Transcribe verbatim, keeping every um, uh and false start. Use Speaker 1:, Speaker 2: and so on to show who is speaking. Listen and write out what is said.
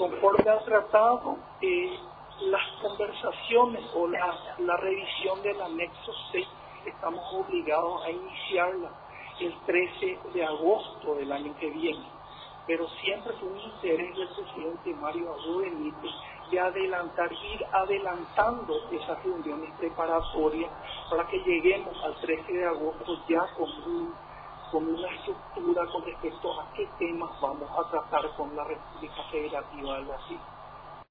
Speaker 1: Conforme al tratado, eh, las conversaciones o la, la revisión del anexo seis estamos obligados a iniciarla el trece de agosto del año que viene, pero siempre fue un interés del presidente Mario Abdo Benítez de adelantar, ir adelantando esas reuniones preparatorias para que lleguemos al trece de agosto ya con, un, con una estructura con respecto a qué temas vamos a tratar con la República Federativa del Brasil.